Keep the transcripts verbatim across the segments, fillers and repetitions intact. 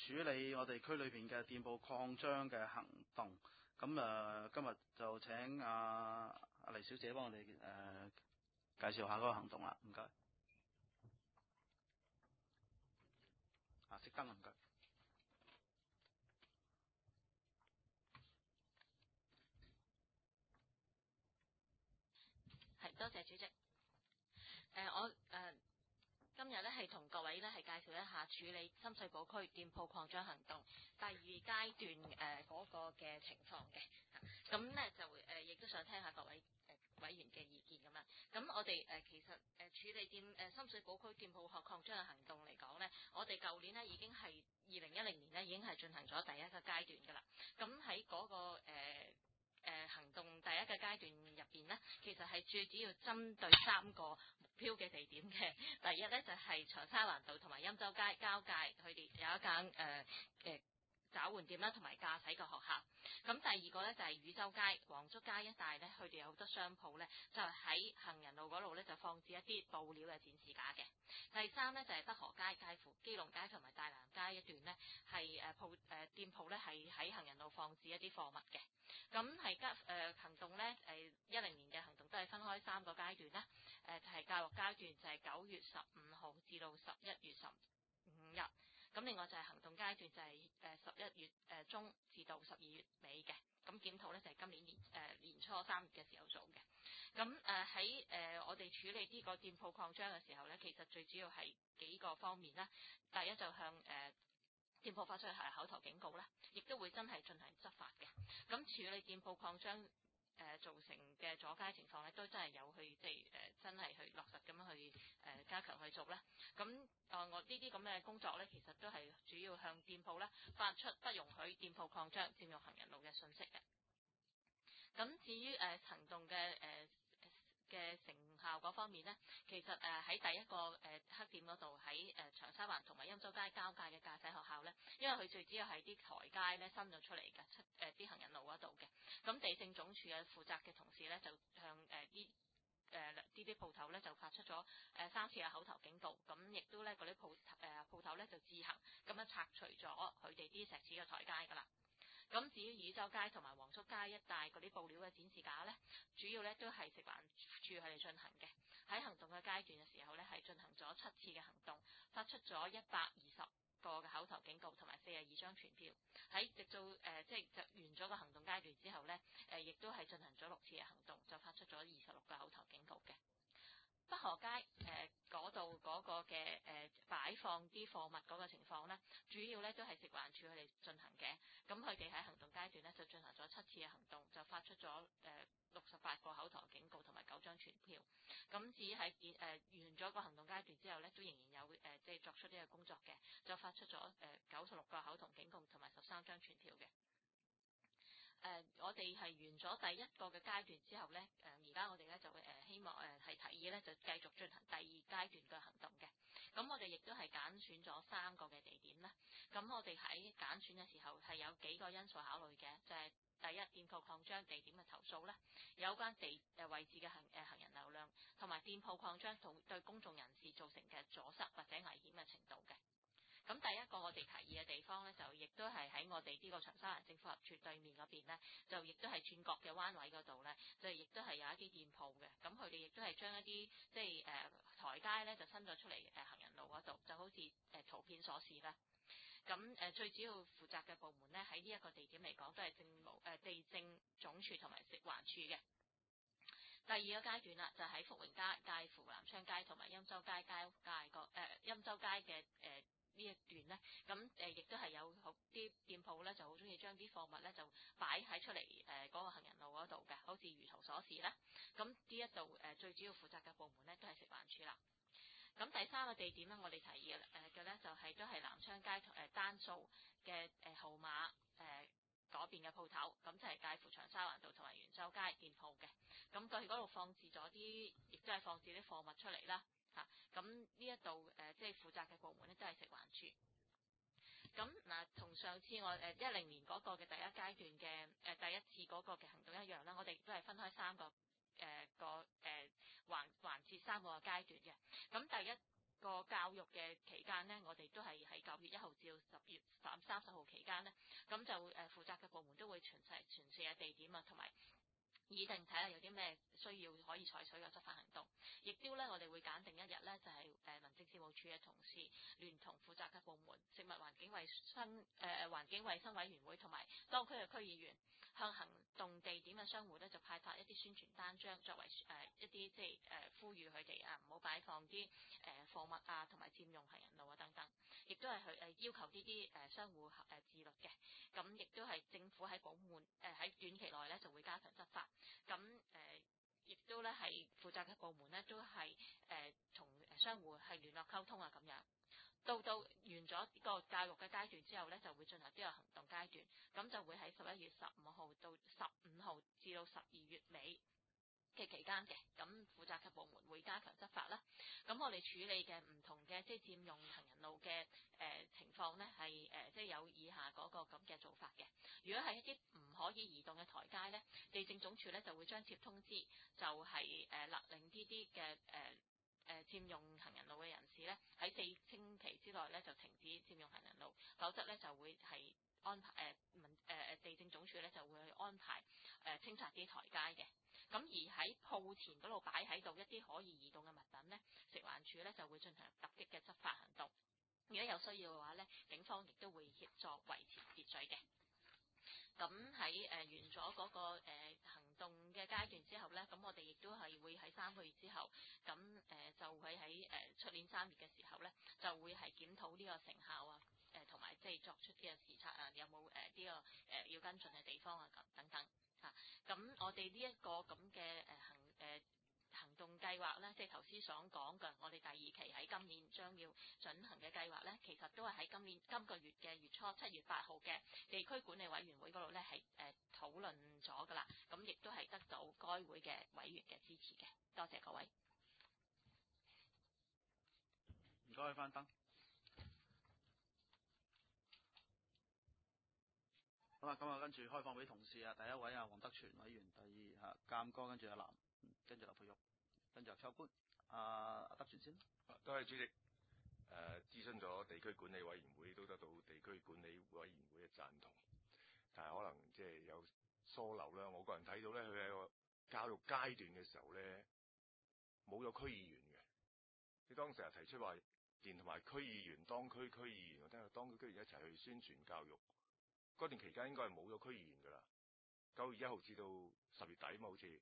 處理我哋區裏邊嘅店鋪擴張嘅行動。咁誒、呃，今日就請阿阿黎小姐幫我哋誒、呃、介紹下嗰個行動啦。唔該。啊，熄燈啦，唔該。 係，多謝主席。誒、呃，我誒。呃今日咧係同各位咧係介紹一下處理深水埗區店鋪擴張行動第二階段誒嗰、呃那個嘅情況嘅。咁咧就誒亦、呃、都想聽下各位誒、呃、委員嘅意見咁樣。咁我哋誒、呃、其實誒、呃、處理店誒、呃、深水埗區店鋪擴擴張嘅行動嚟講咧，我哋舊年咧已經係二零一零年咧已經係進行咗第一個階段㗎啦。咁喺嗰個誒。呃誒、呃、行動第一個階段入邊呢，其實係最主要針對三個目標嘅地點嘅。第一呢，就係、是、長沙灣道同埋欽州街交界，佢哋有一間誒誒。呃呃找換店啦，同埋駕駛嘅學校。咁第二個咧就係汝州街、黃竹街一帶咧，佢哋有好多商鋪咧，就喺行人路嗰度咧就放置一啲布料嘅展示架嘅。第三咧就係北河街，介乎基隆街同埋大南街一段咧，係誒鋪誒店鋪咧係喺行人路放置一啲貨物嘅。咁係家誒行動咧誒一零年嘅行動都係分開三個階段啦。誒就係教育階段就係九月十五號至到十一月十五日。咁另外就係行動階段就係誒十一月誒中至到十二月尾嘅，咁檢討咧就係今年年誒、呃、年初三月嘅時候做嘅。咁誒喺誒我哋處理呢個店鋪擴張嘅時候咧，其實最主要係幾個方面啦。第一就向誒、呃、店鋪發出係口頭警告啦，亦都會真係進行執法嘅。咁處理店鋪擴張誒、呃、造成嘅阻街情況咧，都真係有去即係誒、呃、真係去落實咁樣去誒、呃、加強去做啦。咁啊、呃，我呢啲咁嘅工作咧，其實都係主要向店鋪咧發出不容許店鋪擴張、佔用行人路嘅信息嘅。咁至於誒、呃、行動嘅誒。呃嘅成效嗰方面呢，其實誒喺、呃、第一個誒、呃、黑點嗰度，喺誒、呃、長沙灣同埋欽州街交界嘅駕駛學校呢，因為佢最主要係啲台階咧伸咗出嚟嘅，出誒啲行人路嗰度嘅。咁地政總署嘅負責嘅同事呢，就向誒啲誒呢啲鋪頭呢，就發出咗誒、呃、三次嘅口頭警告，咁亦都咧嗰啲鋪誒鋪頭呢，就自行咁樣拆除咗佢哋啲石屎嘅台階㗎啦。咁至於汝州街同埋黃竹街一帶嗰啲布料嘅展示架呢，主要呢都係食環署佢哋進行嘅。喺行動嘅階段嘅時候呢，係進行咗七次嘅行動，發出咗一百二十個嘅口頭警告同埋四十二張傳票。喺直到誒、呃、即係就完咗個行動階段之後呢，誒、呃、亦都係進行咗六次嘅行動，就發出咗二十六個口頭警告嘅。北河街誒嗰度嗰個嘅誒、呃、擺放啲貨物嗰個情況呢，主要呢都係食環署佢哋進行嘅。咁佢哋喺行動階段呢，就進行咗七次嘅行動，就發出咗誒六十八個口頭警告同埋九張傳票。咁至於喺誒、呃、完咗個行動階段之後呢，都仍然有誒、呃、即係作出呢個工作嘅，就發出咗誒九十六個口頭警告同埋十三張傳票嘅。誒、呃，我哋係完咗第一個嘅階段之後呢，誒而家我哋咧就會誒、呃、希望誒係、呃、提議咧就繼續進行第二階段嘅行動嘅。咁我哋亦都係揀選咗三個嘅地點啦。咁我哋喺揀選嘅時候係有幾個因素考慮嘅，就係、是、第一，店鋪擴張地點嘅投訴啦，有關地誒位置嘅行誒、呃、行人流量，同埋店鋪擴張同對公眾人士造成嘅阻塞或者危險嘅程度嘅。咁第一個我哋提議嘅地方咧，就亦都係喺我哋呢個長沙灣政府合署對面嗰邊咧，就亦都係轉角嘅彎位嗰度咧，就亦都係有一啲店鋪嘅。咁佢哋亦都係將一啲即係誒、呃、台階咧，就伸咗出嚟誒、呃、行人路嗰度，就好似誒、呃、圖片所示啦。咁誒、呃、最主要負責嘅部門咧，喺呢一個地點嚟講，都係政務誒、呃、地政總署同埋食環署嘅。第二個階段啦，就喺福榮街介乎南昌街同埋欽州街交界個誒欽州街嘅誒。呃呢一段呢，咁誒亦都係有好啲店鋪咧，就好中意將啲貨物咧就擺喺出嚟誒嗰個行人路嗰度嘅，好似如圖所示啦。咁呢一度誒最主要負責嘅部門咧都係食環署啦。咁第三個地點咧，我哋提議誒嘅咧就係、是、都係南昌街同誒單數嘅誒號碼誒嗰邊嘅鋪頭，咁就係介乎長沙灣道同埋元州街店鋪嘅。咁佢嗰度放置咗啲，亦都係放置啲貨物出嚟啦。嚇，咁呢一度誒，即係負責嘅部門咧，都係食環署。咁嗱，同上次我誒一零年嗰個嘅第一階段嘅誒、呃、第一次嗰個嘅行動一樣啦，我哋都係分開三個誒、呃、個誒、呃、環環節三個階段嘅。咁第一個教育嘅期間呢，我哋都係喺九月一號至到十月三十三十號期間咧，咁就誒、呃、負責嘅部門都會巡視巡視嘅地點啊，同埋擬定睇下有啲咩需要可以採取嘅執法行動，亦都咧我哋會揀定一日咧，就係、是、誒民政事務處嘅同事聯同負責嘅部門、食物環境衞生誒、呃、環境衞生委員會同埋當區嘅區議員，向行動地點嘅商戶咧就派發一啲宣傳單張，作為誒、呃、一啲即係誒呼籲佢哋啊唔好擺放啲誒、呃、貨物啊，同埋佔用行人路啊等等，亦都係佢誒要求呢啲誒商戶誒、呃、自律嘅。咁亦都係政府喺保門誒喺短期內咧就會加強執法。咁誒，亦、呃、都咧係負責嘅部門咧，都係誒同商戶係聯絡溝通啊，咁樣到到完咗呢個教育嘅階段之後咧，就會進入呢個行動階段，咁就會喺十一月十五號到十五號至到十二月尾嘅期間嘅，咁負責嘅部門會加強執法啦。咁我哋處理嘅唔同嘅即係佔用行人路嘅誒、呃、情況咧，係誒、呃、即係有以下嗰個咁嘅做法嘅。如果係一啲唔可以移動嘅台階咧，地政總署咧就會張貼通知，就係誒勒令呢啲嘅誒誒佔用行人路嘅人士咧，喺四星期之內咧就停止佔用行人路，否則咧就會係安排誒民誒地政總署咧就會去安排誒、呃、清拆啲台階嘅。咁而喺鋪前嗰度擺喺度一啲可以移動嘅物品咧，食環署咧就會進行突擊嘅執法行動。如果有需要嘅話咧，警方亦都會協助維持秩序嘅。咁喺誒完咗嗰、那個、呃、行動嘅階段之後咧，咁我哋亦都係會喺三個月之後，咁誒、呃、就會喺誒出年三月嘅時候咧，就會係檢討呢個成效啊，誒同埋即係作出呢個視察啊，有冇誒呢個誒、呃、要跟進嘅地方啊，咁等等嚇。咁、啊、我哋呢一個咁嘅誒行誒。呃行動計劃咧，即係頭先所講嘅，我哋第二期喺今年將要進行嘅計劃咧，其實都係喺今年今個月嘅月初七月八號嘅地區管理委員會嗰度咧係誒討論咗噶啦，咁亦都係得到該會嘅委員嘅支持嘅。多謝各位。 唔該，翻燈。好啦，咁啊跟住開放俾同事啊，第一位啊黃德全委員，第二嚇鑑哥，跟住阿南，跟住劉佩玉。跟住秋官，阿阿德全先。 多謝主席。誒、呃，諮詢咗地區管理委員會，都得到地區管理委員會嘅贊同。但係可能即係有疏漏啦。我個人睇到咧，佢喺個教育階段嘅時候咧，冇咗區議員嘅。你當時係提出話，連同埋區議員、當區區議員，或者係當區區議員一齊去宣傳教育。嗰段期間應該係冇咗區議員㗎啦。九月一號至到十月底嘛，好似。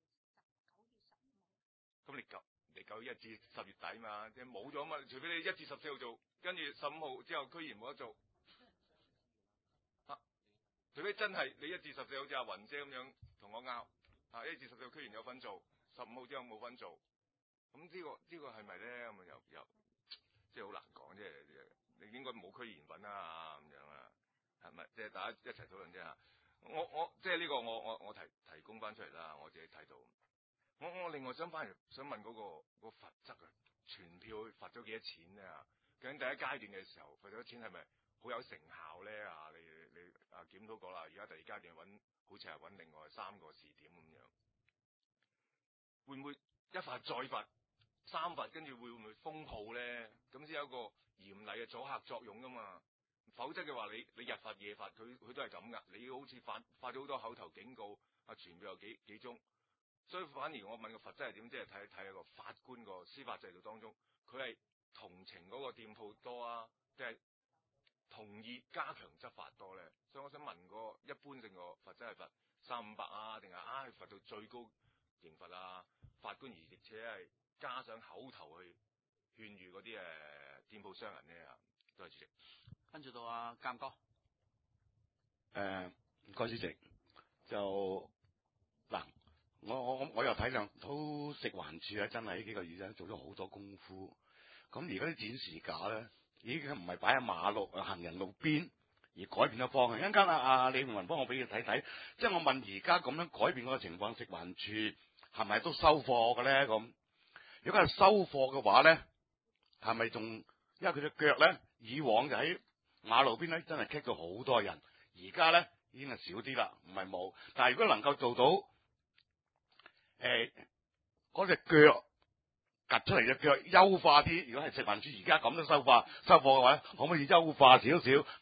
咁你九你九月一至十月底嘛，即係冇咗嘛？除非你一至十四號做，跟住十五號之後區議員冇得做。啊，除非真係你一至十四號好似阿雲姐咁樣同我拗，啊一至十四號區議員有份做，十五號之後冇份做。咁呢、這個呢、這個係咪咧？咁啊又又即係好難講，即係你應該冇區議員份啊咁樣啊，係咪？即係大家一齊討論啫嚇。我我即係呢個我我我提提供翻出嚟啦，我自己睇到。我我另外想翻嚟想問嗰、那個、那個罰則啊，全票罰咗幾多錢咧？究竟第一階段嘅時候罰咗錢係咪好有成效咧？啊，你你啊檢討過啦，而家第二階段揾好似係揾另外三個試點咁樣，會唔會一罰再罰三罰，跟住會唔會封鋪咧？咁先有一個嚴厲嘅阻嚇作用噶嘛？否則嘅話，你你日罰夜罰，佢佢都係咁噶。你好似發發咗好多口頭警告，啊全票有幾幾宗。所以反而我問個罰則係點，即係睇睇一個法官個司法制度當中，佢係同情嗰個店鋪多啊，定係同意加強執法多咧？所以我想問個一般性個罰則係罰三五百啊，定係啊罰到最高刑罰啊？法官而而且係加上口頭去勸喻嗰啲誒店鋪商人咧啊？多謝主席。 跟住到阿鑑哥。 誒唔該主席，就嗱。我我我又睇上都食環署咧，真係呢幾個月咧做咗好多功夫。咁而家啲展示架咧，已經唔係擺喺馬路行人路邊，而改變咗方向。一陣間啊啊李宏雲幫我俾佢睇睇，即係我問而家咁樣改變嗰個情況，食環署係咪都收貨嘅咧？咁如果係收貨嘅話咧，係咪仲因為佢隻腳咧，以往就喺馬路邊咧，真係棘到好多人，而家咧已經係少啲啦，唔係冇。但係如果能夠做到，誒，嗰隻腳趌出嚟隻腳優化啲，如果係食環署而家咁都收貨收貨嘅話，可唔可以優化少少？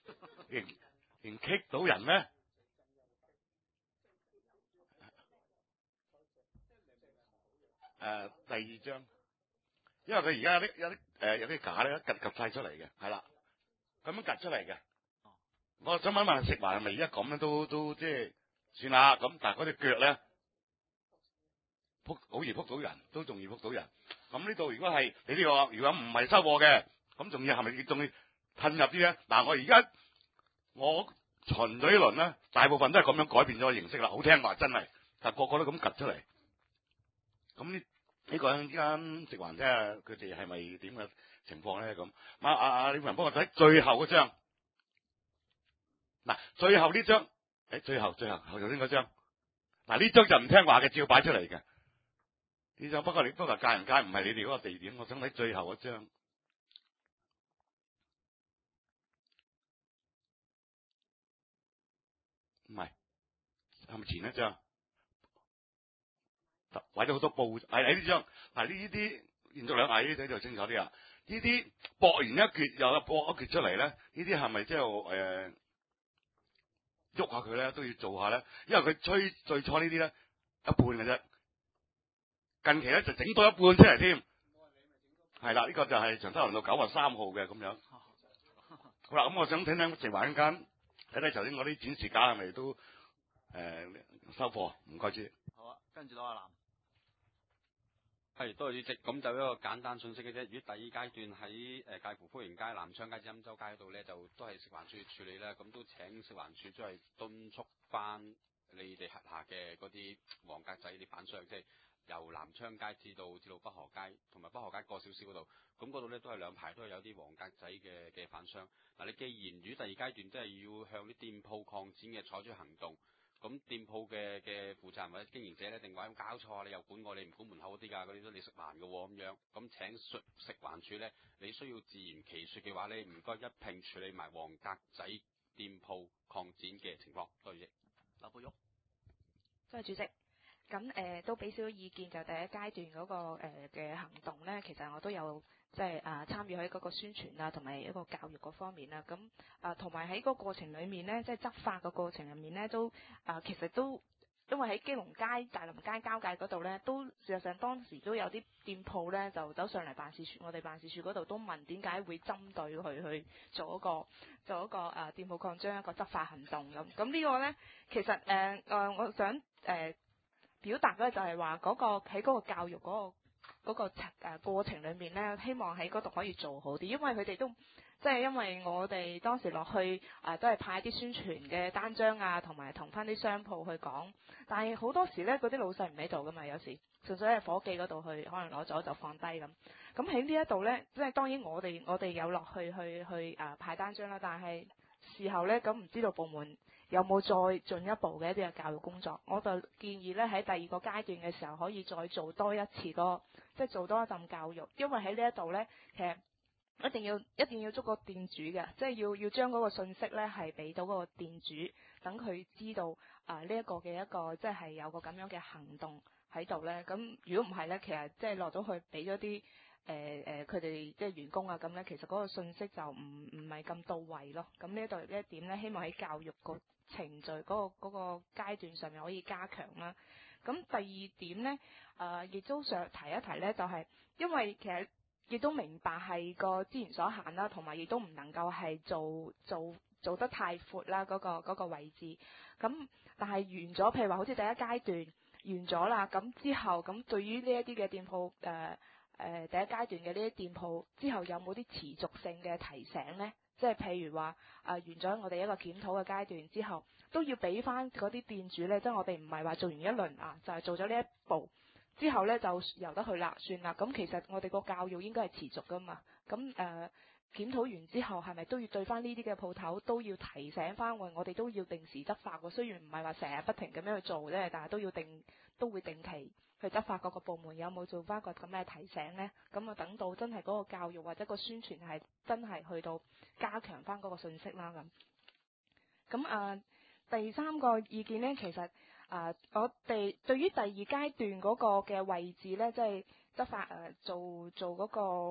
仍仍棘到人咧？誒、呃，第二張，因為佢而家有啲有啲誒有啲架咧，一夾夾晒出嚟嘅，係啦，咁樣夾出嚟嘅。我想問問食環係咪而家咁樣都都即係算啦？咁但係嗰隻腳咧，撲好易撲到人，都仲易撲到人。咁呢度如果係你呢個，如果唔係收貨嘅，咁仲要係咪仲要褪入啲咧？嗱，我而家我巡咗呢輪咧，大部分都係咁樣改變咗形式啦，好聽話真係，但係個個都咁夾出嚟。咁呢呢個依間食環即係佢哋係咪點嘅情況咧？咁啊啊啊！你冇人幫我睇最後嗰張，嗱，最後呢張，誒，最後最後頭先嗰張，嗱呢張就唔聽話嘅，照擺出嚟嘅呢張。不過你不過界唔界唔係你哋嗰個地點，我想睇最後嗰張，唔係係咪前一張？或者好多布，係喺呢張，嗱呢呢啲連續兩眼呢啲就清楚啲啦。呢啲駁完一橛又有駁一橛出嚟咧，呢啲係咪即係誒喐下佢咧都要做下咧？因為佢吹最初呢啲咧一半嘅啫，近期咧就整多一半出嚟添。係啦，呢、這個就係長洲輪道九十三號嘅咁樣。好啦，咁我想聽聽食環間睇睇頭先我啲展示架係咪都誒、呃、收貨？唔該主。 好啊，跟住攞阿南。 係，多謝主席。咁就一個簡單信息嘅啫。如果第二階段喺誒介乎福盈街、南昌街至欽州街嗰度咧，就都係食環署處理啦。咁都請食環署都係敦促翻你哋轄下嘅嗰啲黃格仔啲販商，即係由南昌街至到至到北河街，同埋北河街過少少嗰度。咁嗰度咧都係兩排都係有啲黃格仔嘅嘅販商。嗱，你既然如果第二階段即係要向啲店鋪擴展嘅採取行動。咁店鋪嘅嘅負責人或者經營者咧，定話咁搞錯啊？你又管我，你唔管門口嗰啲㗎，嗰啲都你食環嘅喎咁樣。咁請食食環署咧，你需要自圓其説嘅話咧，唔該一併處理埋黃格仔店鋪擴展嘅情況。多謝。 劉寶玉， 多謝主席。咁誒、呃、都俾少少意見，就第一階段嗰、那個嘅、呃、行動咧，其實我都有即係啊參與喺嗰個宣傳啊，同埋一個教育嗰方面啦。咁啊同埋喺嗰個過程裡面咧，即係執法嘅過程入面咧，都啊、呃、其實都因為喺基隆街、大林街交界嗰度咧，都事實上當時都有啲店鋪咧就走上嚟辦事處，我哋辦事處嗰度都問點解會針對佢去做一個做一個啊、呃、店鋪擴張一個執法行動咁。咁呢個咧其實誒誒、呃呃，我想誒。呃表達咧就係話嗰個喺嗰個教育嗰、嗰個嗰、嗰個誒、呃、過程裏面咧，希望喺嗰度可以做好啲，因為佢哋都即係因為我哋當時落去誒、呃、都係派啲宣傳嘅單張啊，同埋同翻啲商鋪去講，但係好多時咧嗰啲老細唔喺度噶嘛，有時純粹係夥計嗰度去可能攞咗就放低咁。咁喺呢一度咧，即係當然我哋我哋有落去去去誒、呃、派單張啦，但係事後咧咁唔知道部門有冇再進一步嘅一啲嘅教育工作？我就建議咧喺第二個階段嘅時候，可以再做多一次個，即係做多一陣教育。因為喺呢一度咧，其實一定要一定要捉個店主嘅，即係要要將嗰個信息咧係俾到嗰個店主，等佢知道啊呢一個嘅一個即係有個咁樣嘅行動喺度咧。咁如果唔係咧，其實即係落咗去俾咗啲誒誒佢哋即係員工啊咁咧，其實嗰個信息就唔唔係咁到位咯。咁呢一度呢一點咧，希望喺教育個程序嗰、嗰個嗰、嗰個階段上面可以加強啦。咁第二點咧，誒、呃、亦都想提一提咧，就係、係、因為其實亦都明白係個資源所限啦，同埋亦都唔能夠係做做做得太闊啦嗰個嗰、嗰個位置。咁但係完咗，譬如話好似第一階段完咗啦，咁之後咁對於呢一啲嘅店鋪誒誒第一階段嘅呢啲店鋪之後有冇啲持續性嘅提醒咧？即係譬如話，啊、呃、完咗我哋一個檢討嘅階段之後，都要俾翻嗰啲店主咧，即係我哋唔係話做完一輪啊，就係、是、做咗呢一步之後咧就由得佢啦，算啦。咁其實我哋個教育應該係持續噶嘛。咁誒、呃、檢討完之後，係咪都要對翻呢啲嘅鋪頭都要提醒翻？喂，我哋都要定時執法喎。雖然唔係話成日不停咁樣去做啫，但係都要定都會定期去執法。各個部門有冇做翻個咁嘅提醒咧？咁啊，等到真係嗰個教育或者個宣傳係真係去到加強翻嗰個信息啦。咁咁啊，第三個意見咧，其實啊、呃，我哋對於第二階段嗰個嘅位置咧，即係執法誒、呃、做做嗰、嗰個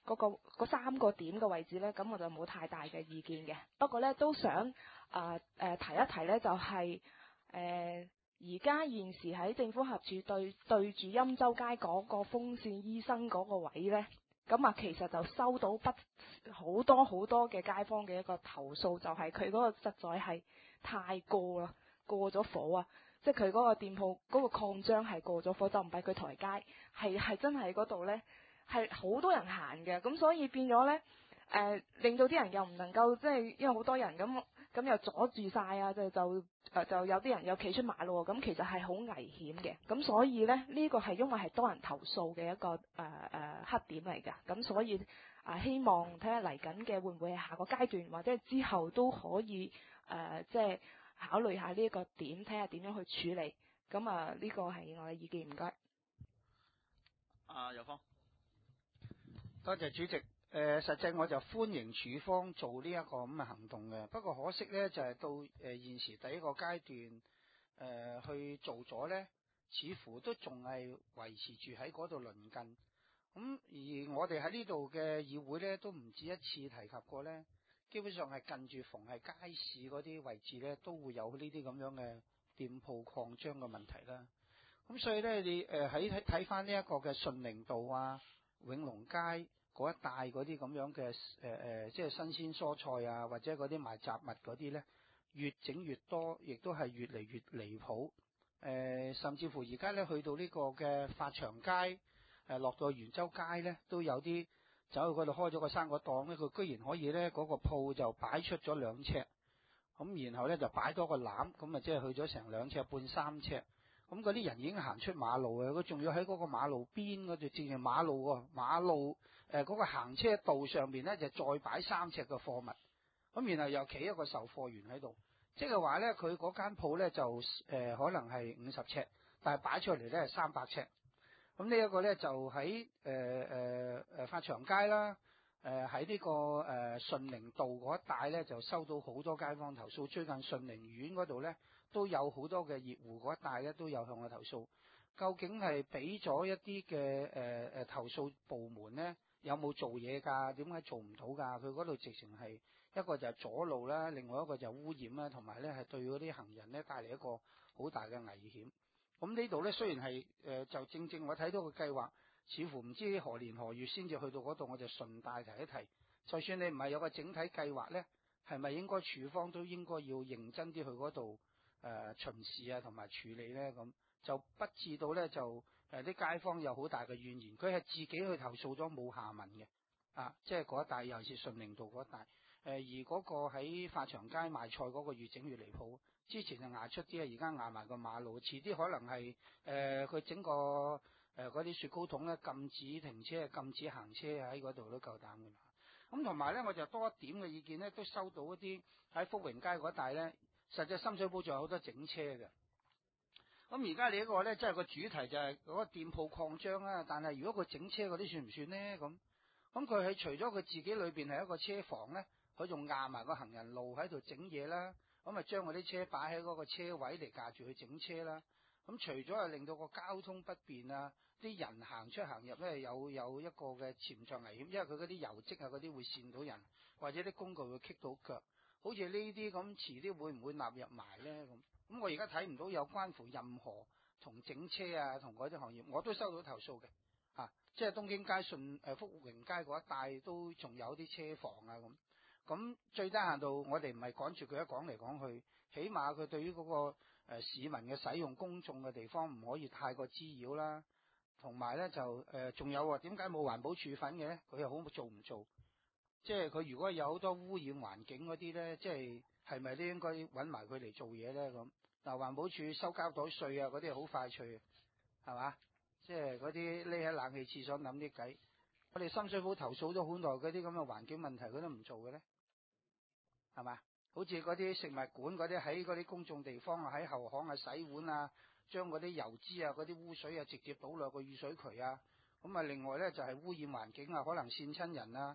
嗰、個嗰三個點嘅位置咧，咁我就冇太大嘅意見嘅。不過咧都想啊誒、呃呃、提一提咧，就係誒而家現時喺政府合署對對住欽州街嗰個風扇醫生嗰個位咧，咁啊其實就收到不好多好多嘅街坊嘅一個投訴，就係佢嗰個實在係太過啦，過咗火啊！即係佢嗰個店鋪嗰、嗰個擴張係過咗火，就唔係佢台階，係係真係嗰度咧係好多人行嘅，咁所以變咗咧誒，令到啲人又唔能夠即係因為好多人咁咁又阻住晒啊，就就誒、呃、就有啲人又企出馬路，咁其實係好危險嘅。咁所以咧呢、呢個係因為係多人投訴嘅一個誒誒、呃呃、黑點嚟㗎。咁所以啊、呃，希望睇下嚟緊嘅會唔會係下個階段或者之後都可以誒、呃、即係。考慮下呢一個點，睇下點樣去處理。咁啊，呢個係我嘅意見，唔該。 啊，有方， 多謝主席。誒、呃，實際我就歡迎署方做呢一個咁嘅行動嘅。不過可惜呢，就係、是、到誒、呃、現時第一個階段誒、呃、去做咗呢，似乎都仲係維持住喺嗰度鄰近。咁、嗯、而我哋喺呢度嘅議會呢，都唔止一次提及過呢。基本上係近住逢係街市嗰啲位置咧，都會有呢啲咁樣嘅店鋪擴張嘅問題啦。咁所以咧，你誒喺睇睇翻呢一個嘅順寧道啊、永隆街嗰一帶嗰啲咁樣嘅誒誒，即係新鮮蔬菜啊，或者嗰啲賣雜物嗰啲咧，越整越多，亦都係越嚟越離譜。誒、呃，甚至乎而家咧去到呢個嘅發祥街，誒、呃、落到元州街咧，都有啲。走去嗰度開咗個生果檔咧，佢居然可以咧嗰、嗰個鋪就擺出咗兩尺，咁然後咧就擺多個籃，咁啊即係去咗成兩尺半三尺，咁嗰啲人已經行出馬路嘅，佢仲要喺嗰個馬路邊嗰度，正正馬路喎，馬路誒嗰、呃嗰個行車道上面咧就再擺三尺嘅貨物，咁然後又企一個售貨員喺度，即係話咧佢嗰間鋪咧就誒、呃、可能係五十尺，但係擺出嚟咧係三百尺。咁呢一個咧就喺誒誒誒發祥街啦，誒喺呢個誒、呃、順寧道嗰一帶咧就收到好多街坊投訴，最近順寧苑嗰度咧都有好多嘅業戶嗰一帶咧都有向我投訴，究竟係俾咗一啲嘅誒誒投訴部門咧有冇做嘢㗎？點解做唔到㗎？佢嗰度直情係一個就係阻路啦，另外一個就係污染啦，同埋咧係對嗰啲行人咧帶嚟一個好大嘅危險。咁呢度咧雖然係誒、呃、就正正我睇到個計劃，似乎唔知何年何月先至去到嗰度，我就順帶提一提。就算你唔係有個整體計劃咧，係咪應該署方都應該要認真啲去嗰度誒巡視啊，同埋處理咧？咁就不至到咧就誒啲、呃、街坊有好大嘅怨言，佢係自己去投訴咗冇下文嘅啊，即係嗰一帶尤其是順寧道嗰一帶誒、呃，而嗰個喺發祥街賣菜嗰個越整越離譜。之前就捱出啲啊，而家捱埋個馬路，遲啲可能係誒佢整個誒嗰啲雪糕筒咧禁止停車、禁止行車喺嗰度都夠膽㗎啦。咁同埋咧，我就多一點嘅意見咧，都收到一啲喺福榮街嗰帶咧，實際深水埗仲有好多整車嘅。咁而家你一個咧，即係個主題就係嗰個店鋪擴張啦。但係如果佢整車嗰啲算唔算咧？咁咁佢係除咗佢自己裏邊係一個車房咧，佢仲壓埋個行人路喺度整嘢啦。咁啊，將嗰啲車擺喺嗰個車位嚟架住去整車啦。咁除咗係令到個交通不便啊，啲人行出行入咧有有一個嘅潛在危險，因為佢嗰啲油漬啊嗰啲會跣到人，或者啲工具會棘到腳。好似呢啲咁，遲啲會唔會納入埋咧？咁咁我而家睇唔到有關乎任何同整車啊同嗰啲行業，我都收到投訴嘅。啊，即係東京街順誒福榮街嗰一帶都仲有啲車房啊咁。咁最低限度，我哋唔係趕住佢一講嚟講去，起碼佢對於嗰、那個、呃、市民嘅使用公眾嘅地方唔可以太過滋擾啦。同埋咧就誒仲、呃、有喎，點解冇環保處分嘅咧？佢又好做唔做？即係佢如果有好多污染環境嗰啲咧，即係係咪都應該揾埋佢嚟做嘢咧？咁嗱，環保署收膠袋稅啊，嗰啲好快脆，係嘛？即係嗰啲匿喺冷氣廁所諗啲計。我哋深水埗投訴咗好耐嗰啲咁嘅環境問題，佢都唔做嘅咧。係嘛？好似嗰啲食物館嗰啲喺嗰啲公眾地方啊，喺後巷啊洗碗啊，將嗰啲油脂啊、嗰啲污水啊直接倒落個雨水渠啊。咁啊，另外咧就係、是、污染環境啊，可能跣親人啊。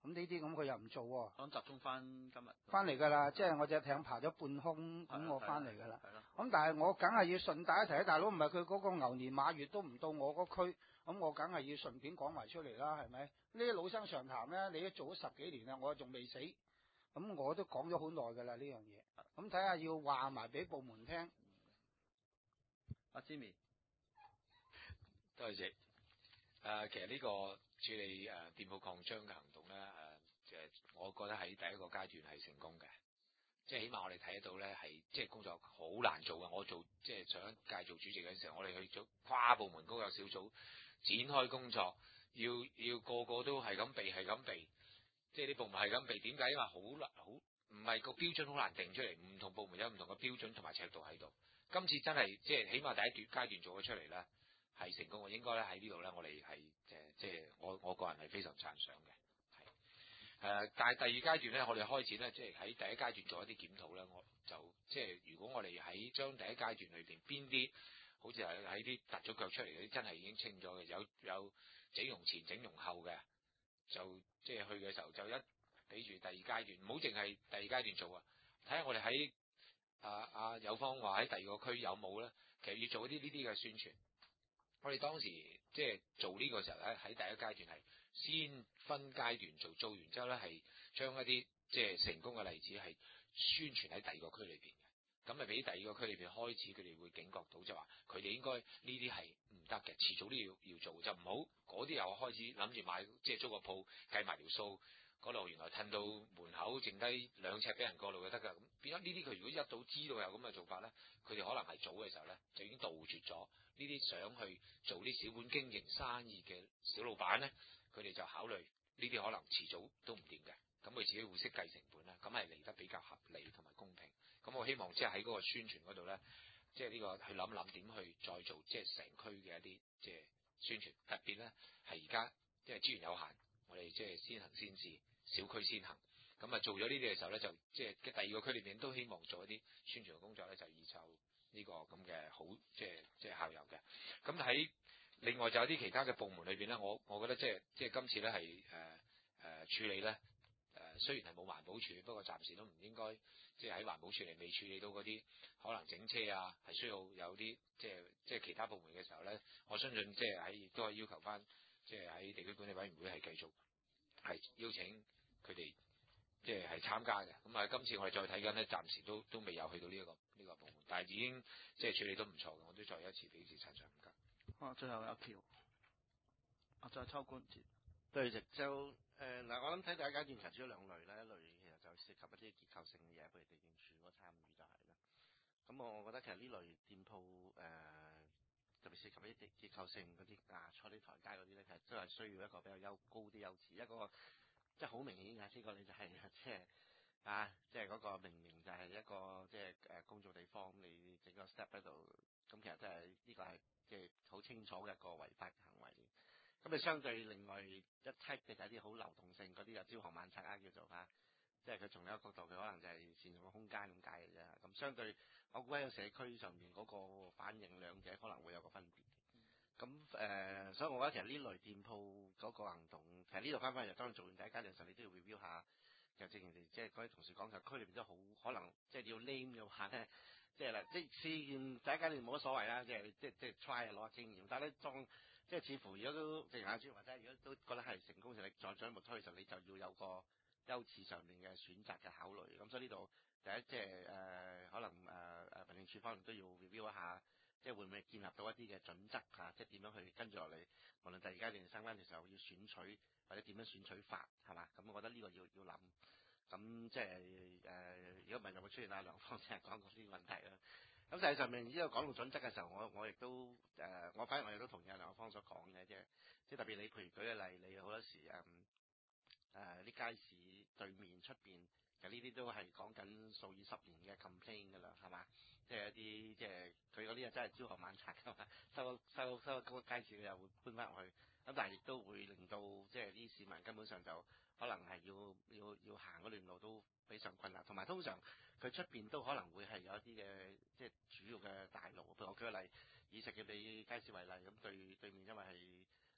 咁呢啲咁佢又唔做喎、 講集中翻今日翻嚟㗎啦，即係我隻艇爬咗半空，咁我翻嚟㗎啦。 係咯。 咁但係我梗係要順帶一提，大佬唔係佢嗰個牛年馬月都唔到我嗰區，咁我梗係要順便講埋出嚟啦，係咪？呢啲老生常談咧，你都做咗十幾年啦，我仲未死，咁我都講咗好耐㗎啦呢樣嘢。咁睇下要話埋俾部門聽。 阿 Jimmy， 多謝。誒、呃，其實呢個處理誒、呃、店鋪擴張嘅行動咧，誒、呃，即係我覺得喺第一個階段係成功嘅，即係起碼我哋睇得到咧係即係工作好難做嘅。我做即係上一屆做主席嘅時候，我哋去做跨部門工作小組展開工作，要要個個都係咁避係咁避，即係啲部門係咁避。點解？因為好難好唔係個標準好難定出嚟，唔同部門有唔同嘅標準同埋尺度喺度。今次真係即係起碼第一段階段做咗出嚟咧，係成功嘅。應該咧喺呢度咧，我哋係即係即係我我個人係非常讚賞嘅。係誒、呃，但係第二階段咧，我哋開始咧，即係喺第一階段做一啲檢討咧，我就即係如果我哋喺將第一階段裏邊邊啲好似係喺啲突咗腳出嚟嗰啲，真係已經清咗嘅，有有整容前整容後嘅，就即係去嘅時候就一俾住第二階段，唔好淨係第二階段做啊！睇下我哋喺啊啊有方話喺第二個區有冇咧？其實要做一啲呢啲嘅宣傳。我哋當時即係做呢個時候咧，喺第一階段係先分階段做，做完之後咧係將一啲即係成功嘅例子係宣傳喺第二個區裏邊嘅。咁咪俾第二個區裏邊開始佢哋會警覺到，就話佢哋應該呢啲係唔得嘅，遲早都要要做，就唔好嗰啲又開始諗住買即係租個鋪計埋條數。嗰度原來褪到門口剩低兩尺俾人過路就得㗎，咁變咗呢啲佢如果一早知道有咁嘅做法咧，佢哋可能係早嘅時候咧就已經杜絕咗呢啲想去做啲小本經營生意嘅小老闆咧，佢哋就考慮呢啲可能遲早都唔掂嘅，咁佢自己會識計成本啦，咁係嚟得比較合理同埋公平。咁我希望即係喺嗰個宣傳嗰度咧，即係呢個去諗諗點去再做即係成區嘅一啲即係宣傳，特別咧係而家即係資源有限，我哋即係先行先試。小區先行，咁啊做咗呢啲嘅時候咧，就即係嘅第二個區裏面都希望做一啲宣傳嘅工作咧，就易就呢個咁嘅好，即係即係效尤嘅。咁喺另外就有啲其他嘅部門裏邊咧，我我覺得即係即係今次咧係誒誒處理咧誒、呃，雖然係冇環保署，不過暫時都唔應該即係喺環保署嚟未處理到嗰啲可能整車啊，係需要有啲即係即係其他部門嘅時候咧，我相信即係喺亦都係要求翻，即係喺地區管理委員會係繼續係邀請。佢哋即係係參加嘅，咁啊今次我哋再睇緊咧，暫時都都未有去到呢、這、一個呢、這個部門，但係已經即係處理都唔錯嘅，我都再一次俾次陳上唔該。 啊，最後阿喬，啊再抽官節。 對，就就誒嗱，我諗睇第一階段其實主要兩類啦，一類其實就涉及一啲結構性嘅嘢，譬如地政署嗰個參與就係啦。咁我我覺得其實呢類店鋪誒、呃、特別涉及一啲結構性嗰啲啊，坐啲台階嗰啲咧，其實都係需要一個比較優高啲優次一個。即係好明顯嘅，呢個你就係即係啊，即係嗰個明明就係一個即係誒公眾地方，你整個 step 喺度，咁其實真係呢個係即係好清楚嘅一個違法嘅行為。咁你相對另外一 type 嘅就係啲好流動性嗰啲，就朝行晚拆啊叫做嚇，即係佢從另一個角度，佢可能就係善用個空間咁解嘅啫。咁相對我估喺個社區上面嗰個反應，兩者可能會有個分別。咁誒、呃，所以我覺得其實呢類店鋪嗰個行動，其實呢度翻返嚟，當你做完第一階段嘅時候，你都要 review 下。就正如你即係嗰啲同事講，就區裏邊都好可能，即係要 name 嘅話咧，即係啦，即係試驗第一階段冇乜所謂啦，即係即係即係 try 攞下經驗。但係咧，當即係似乎如果都正如阿朱或者如果都覺得係成功嘅時候，你再進一步推嘅時候，你就要有個優次上面嘅選擇嘅考慮。咁所以呢度第一即係誒，可能誒誒民政處方面都要 review 一下。即係會唔會建立到一啲嘅準則嚇？即係點樣去跟住落嚟？無論第二階段升班嘅時候要選取，或者點樣選取法係嘛？咁我覺得呢個要要諗。咁即係誒，如果唔係就會出現阿梁方成日講過呢啲問題啦。咁實際上面呢個講到準則嘅時候，我我亦都誒、呃，我反而我亦都同意阿梁方所講嘅，即係即係特別你譬如舉個例，你好多時誒誒啲街市對面出邊。其實呢啲都係講緊數以十年嘅 complain 㗎啦，係嘛？即係一啲即係佢嗰啲啊，真係朝行晚拆㗎嘛，收收收嗰個街市佢又會搬翻落去，咁但係亦都會令到即係啲市民根本上就可能係要要要行嗰段路都非常困難，同埋通常佢出邊都可能會係有一啲嘅即係主要嘅大路，譬如我舉個例，以石硤尾街市為例，咁對對面因為係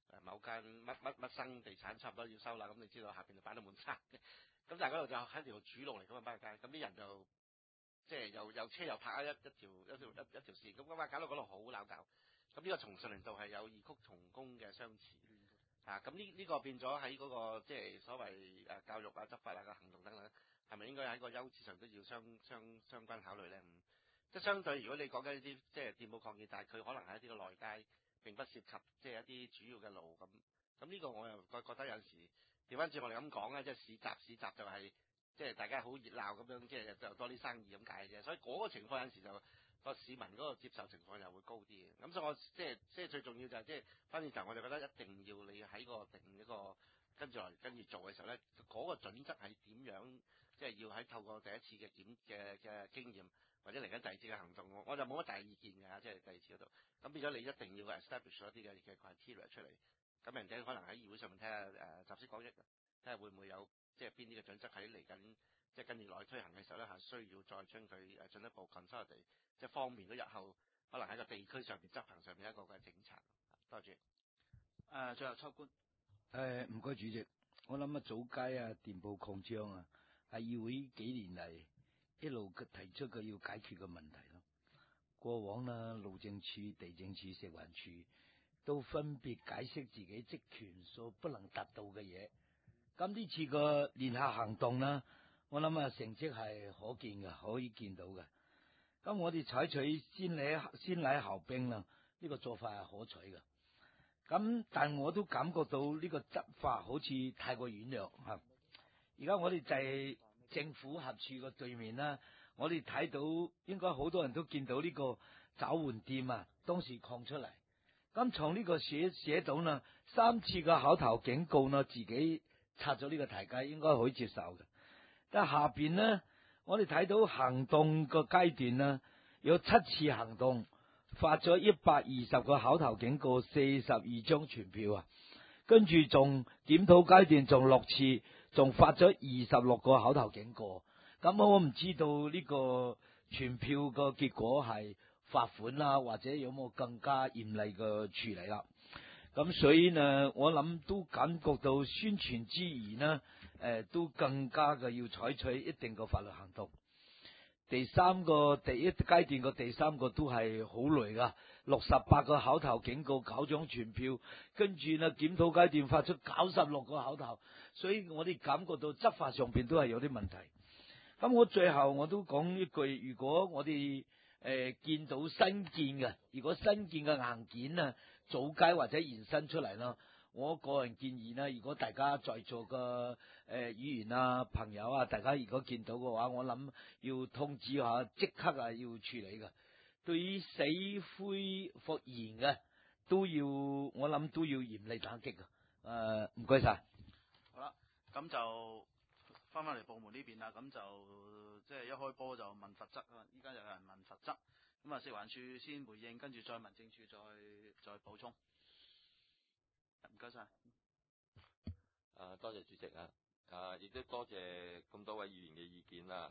誒某間乜乜乜生地產差唔多要收啦，咁你知道下邊就擺到滿山嘅，咁但係嗰度就係條主路嚟㗎嘛，巴街，咁啲人就即係又又車又泊一一條一條一一條線，咁咁啊搞到嗰度好鬧交。咁呢個同上年度係有異曲同工嘅相似。啊，咁呢呢個變咗喺嗰個即係所謂誒教育啊、執法啊嘅行動等等，係咪應該喺個優次上都要相相相關考慮咧？嗯，即係相對如果你講緊一啲即係店鋪擴建，但係佢可能係一啲嘅內街，並不涉及即係一啲主要嘅路咁。咁呢個我又覺覺得有陣時調翻轉我哋咁講咧，即係市集市集就係即係大家好熱鬧咁樣，即係就多啲生意咁解嘅啫。所以嗰個情況有陣時就個市民嗰個接受情況又會高啲嘅，咁所以我即係即係最重要就係即係關鍵就我就覺得一定要你喺個定一個跟住來跟住做嘅時候咧，嗰、那個準則係點樣？即係要喺透過第一次嘅檢嘅嘅經驗，或者嚟緊第二次嘅行動，我我就冇乜大意見嘅，即係第二次嗰度。咁變咗你一定要 establish 咗啲嘅嘅 criteria 出嚟，咁人哋可能喺議會上面睇下誒集思廣益，睇下會唔會有即係邊啲嘅準則喺嚟緊，即係跟住來推行嘅時候咧，係需要再將佢誒進一步 consolidate。即係方便到日後可能喺個地區上邊執行上面一個嘅政策。多謝。誒、 呃，最後秋官。 誒，唔該主席，我諗啊，早街啊，店鋪擴張啊，係議會幾年嚟一路提出嘅要解決嘅問題咯。過往啦，路政署、地政署、食環署都分別解釋自己職權所不能達到嘅嘢。咁呢次個聯合行動啦，我諗啊，成績係可見嘅，可以見到嘅。咁我哋採取先禮先禮後兵啦，呢個做法係可取嘅。咁但我都感覺到呢個執法好似太過軟弱嚇。而家我哋就係政府合署個對面啦，我哋睇到應該好多人都見到呢個找換店啊，當時擴出嚟。咁從呢個寫寫到啦，三次嘅口頭警告啦，自己拆咗呢個台階應該可以接受嘅。但下邊呢，我哋睇到行動個階段啦，有七次行動，發咗一百二十個口頭警告，四十二張傳票啊，跟住仲檢討階段仲六次，仲發咗二十六個口頭警告。咁我唔知道呢個傳票個結果係罰款啦，或者有冇更加嚴厲嘅處理啦。咁所以呢，我諗都感覺到宣傳之餘呢，誒、呃，都更加嘅要採取一定嘅法律行動。第三個第一階段個第三個都係好累噶，六十八個口頭警告，九張傳票，跟住呢檢討階段發出九十六個口頭，所以我哋感覺到執法上邊都係有啲問題。咁我最後我都講一句，如果我哋誒、呃、見到新建嘅，如果新建嘅硬件啊，早街或者延伸出嚟啦，我個人建議呢，如果大家在座嘅誒、呃、議員啊、朋友啊，大家如果見到嘅話，我諗要通知下，即刻啊要處理嘅。對於死灰復燃嘅，都要我諗都要嚴厲打擊嘅。誒，唔該晒。 好啦，咁就翻返嚟部門呢邊啦，咁就即係一開波就問罰則啊，依家又有人問罰則，咁啊食環署先回應，跟住再民政處再再補充。唔該晒。 啊，多謝主席啊，啊，亦都多謝咁多位議員嘅意見啦。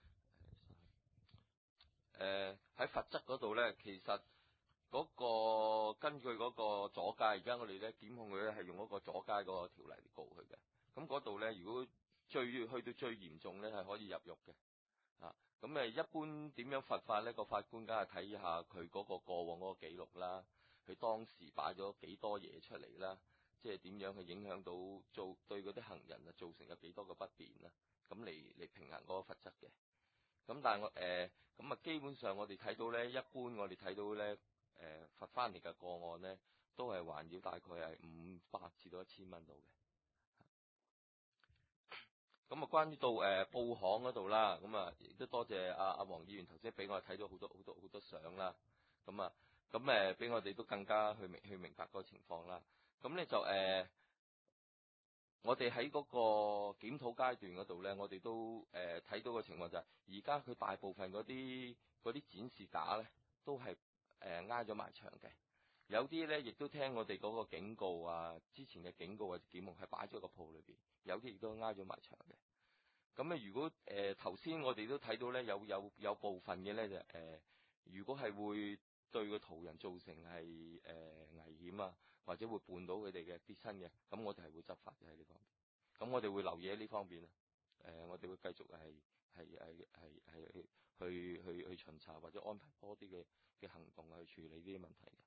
誒喺罰則嗰度咧，其實嗰個根據嗰個阻街，而家我哋咧檢控佢咧係用嗰個阻街嗰個條例嚟告佢嘅。咁嗰度咧，如果最去到最嚴重咧，係可以入獄嘅。啊，咁誒一般點樣罰法咧？個法官梗係睇下佢嗰個過往嗰個記錄啦，佢當時擺咗幾多嘢出嚟啦，即係點樣去影響到做對嗰啲行人啊造成有幾多個不便啦，咁嚟嚟平衡嗰個罰則嘅。咁但係我誒咁啊，基本上我哋睇到咧，一般我哋睇到咧誒罰翻嚟嘅個案咧，都係環繞大概係五百至到一千蚊度嘅。咁啊，關於到誒、呃、報行嗰度啦，咁啊亦都多謝阿阿黃議員頭先俾我哋睇到好多好多好多相啦。咁啊，咁誒俾我哋都更加去明去明白嗰個情況啦。咁咧就誒。呃我哋喺嗰個檢討階段嗰度咧，我哋都誒睇、呃、到嘅情況就係、是，而家佢大部分嗰啲嗰啲展示架咧，都係誒挨咗埋牆嘅。有啲咧，亦都聽我哋嗰個警告啊，之前嘅警告或者檢控係擺咗個鋪裏邊，有啲亦都挨咗埋牆嘅。咁咧，如果誒頭先我哋都睇到咧，有有有部分嘅咧就誒、呃，如果係會對個途人造成係誒、呃、危險啊， 或者會絆到佢哋嘅跌親嘅，咁我哋係會執法嘅喺呢方面。咁我哋會留意喺呢方面啊。誒、呃，我哋會繼續係係係係係去去去去巡查或者安排多啲嘅嘅行動去處理呢啲問題嘅。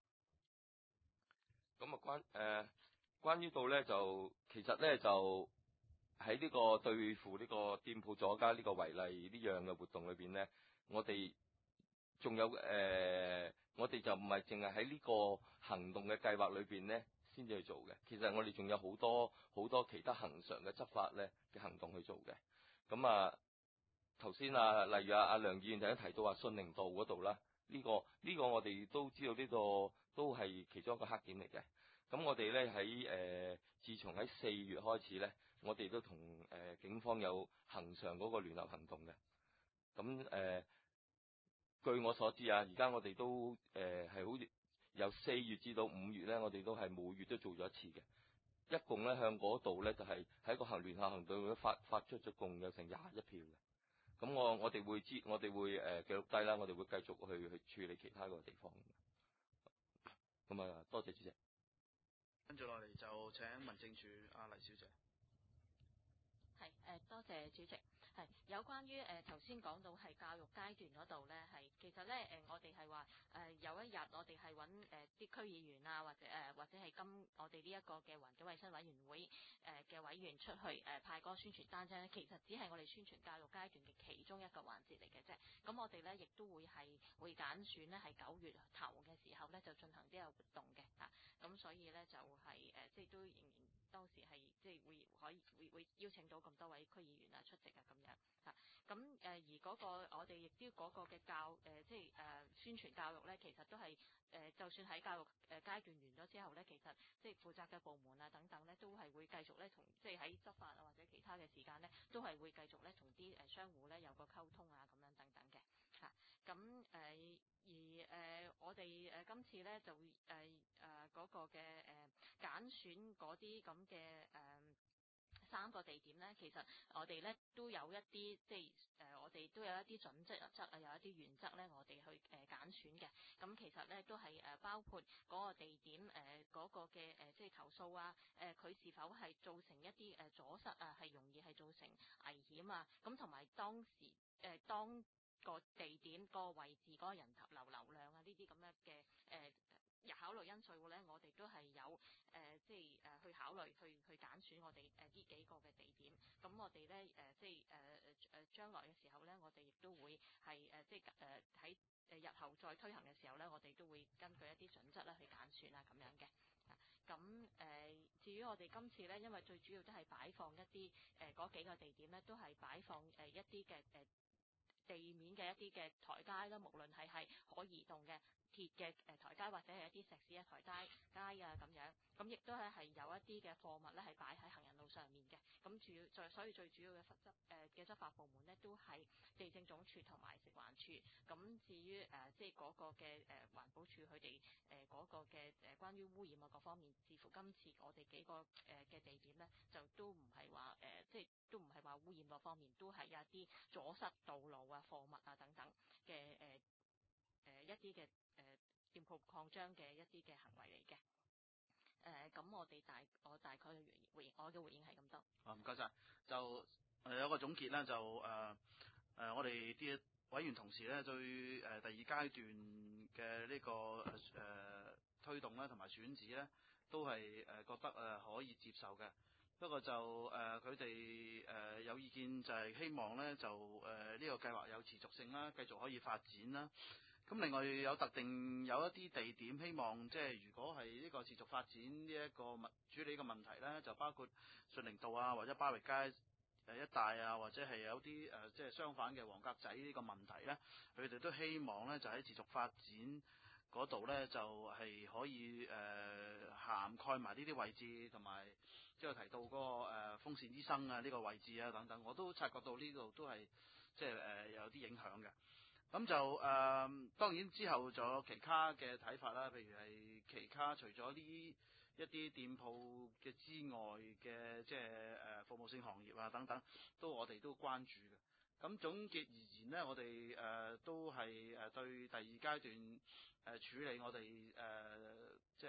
咁啊關誒、呃、關於到咧就其實咧就喺呢個對付呢個店鋪阻街呢個違例呢樣嘅活動裏邊咧，我哋仲有誒、呃，我哋就唔係淨係喺呢個行動嘅計劃裏邊咧先至去做嘅。其實我哋仲有好多好多其他恆常嘅執法咧嘅行動去做嘅。咁啊，頭先啊，例如啊，阿梁議員就已經提到話信寧道嗰度啦，呢、這個呢、這個我哋都知道呢個都係其中一個黑點嚟嘅。咁我哋咧喺誒，自從喺四月開始咧，我哋都同誒、呃、警方有恆常嗰個聯合行動嘅。咁誒、呃，據我所知啊，而家我哋都誒係好似由四月至到五月咧，我哋都係每月都做咗一次嘅。一共咧向嗰度咧就係、是、喺個行聯合行動發發出咗共有成廿一票嘅。咁我我哋會知，我哋會誒、呃、記錄低啦，我哋會繼續去去處理其他個地方。咁啊，多謝主席。 跟住落嚟就請民政處阿黎小姐。 係誒、呃，多謝主席。係有關於誒頭先講到係教育階段嗰度咧，係其實咧誒、呃、我哋係話誒有一日我哋係揾誒啲區議員啊，或者誒、呃、或者係今我哋呢一個嘅環境衛生委員會誒嘅、呃、委員出去誒、呃、派嗰個宣傳單張咧，其實只係我哋宣傳教育階段嘅其中一個環節嚟嘅啫。咁我哋咧亦都會係會揀選咧係九月頭嘅時候咧就進行呢個活動嘅嚇。咁、啊、所以咧就係、是、誒、呃、即係都仍然當時係即係會可以會會邀請到咁多位區議員啊出席啊咁樣。嚇，咁誒而嗰個我哋亦都嗰個嘅教誒、呃、即係誒、呃、宣傳教育咧，其實都係誒、呃、就算喺教育誒階段完咗之後咧，其實即係負責嘅部門啊等等咧，都係會繼續咧同即係喺執法啊或者其他嘅時間咧，都係會繼續咧同啲誒商戶咧有個溝通啊咁樣等等嘅嚇。咁、啊、誒、呃、而誒、呃、我哋誒、呃、今次咧就會誒誒嗰個嘅誒揀選嗰啲咁嘅誒。三個地點咧，其實我哋咧都有一啲即係誒、呃，我哋都有一啲準則則啊，有一啲原則咧，我哋去誒揀、呃、選嘅。咁其實咧都係誒、呃、包括嗰個地點誒嗰、呃那個嘅誒、呃、即係投訴啊，誒、呃、佢是否係造成一啲誒、呃、阻塞啊，係容易係造成危險啊。咁同埋當時誒、呃、當個地點、個位置、嗰個人流流量啊，呢啲咁樣嘅誒。入考慮因素咧，我哋都係有誒、呃，即係誒、呃、去考慮去去揀選我哋誒呢幾個嘅地點。咁我哋咧誒，即係誒誒誒將來嘅時候咧，我哋亦都會係誒、呃，即係誒喺誒日後再推行嘅時候咧，我哋都會根據一啲準則咧去揀選啊咁樣嘅。咁誒、呃，至於我哋今次咧，因為最主要都係擺放一啲誒嗰幾個地點咧，都係擺放誒、呃、一啲嘅誒地面嘅一啲嘅台階啦，無論係係可移動嘅鐵嘅誒台階，或者係一啲石屎嘅台階階啊咁樣，咁亦都係係有一啲嘅貨物咧係擺喺行人路上面嘅。咁主要在所以最主要嘅執誒嘅執法部門咧，都係地政總署同埋食環署。咁至於誒、呃、即係嗰個嘅誒、呃、環保署佢哋誒嗰個嘅誒、呃、關於污染啊各方面，似乎今次我哋幾個誒嘅、呃、地點咧，就都唔係話誒即係都唔係話污染嗰方面，都係有一啲阻塞道路啊、貨物啊等等嘅誒誒一啲嘅誒店鋪擴張嘅一啲嘅行為嚟嘅。誒、呃、咁我哋大我大概嘅回應，我嘅回應係咁多。 啊，唔該晒。就誒、呃、有個總結咧，就誒誒、呃呃、我哋啲委員同事咧對誒、呃、第二階段嘅呢、這個誒誒、呃、推動咧同埋選址咧，都係誒、呃、覺得誒、呃、可以接受嘅。不過就誒佢哋誒有意見就係希望咧就誒呢、呃這個計劃有持續性啦，繼續可以發展啦。咁另外有特定有一啲地點，希望即係如果係呢個持續發展呢一個問處理嘅問題咧，就包括順寧道啊，或者巴域街誒一帶啊，或者係有啲誒即係相反嘅黃格仔呢個問題咧，佢哋都希望咧就喺持續發展嗰度咧就係、是、可以誒、呃、涵蓋埋呢啲位置，同埋即係提到嗰、那個誒、呃、風扇醫生啊呢個位置啊等等，我都察覺到呢度都係即係誒有啲影響嘅。咁就誒、呃，當然之後仲有其他嘅睇法啦，譬如係其他除咗呢一啲店鋪嘅之外嘅，即係誒服務性行業啊等等，都我哋都關注嘅。咁總結而言呢，我哋誒、呃、都係誒對第二階段誒、呃、處理我哋誒即係廢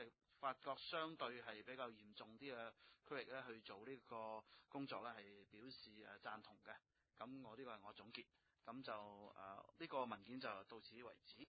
發覺相對係比較嚴重啲嘅區域咧去做呢個工作咧係表示誒贊同嘅。咁我呢個係我總結，咁就誒呢、呃這個文件就到此為止。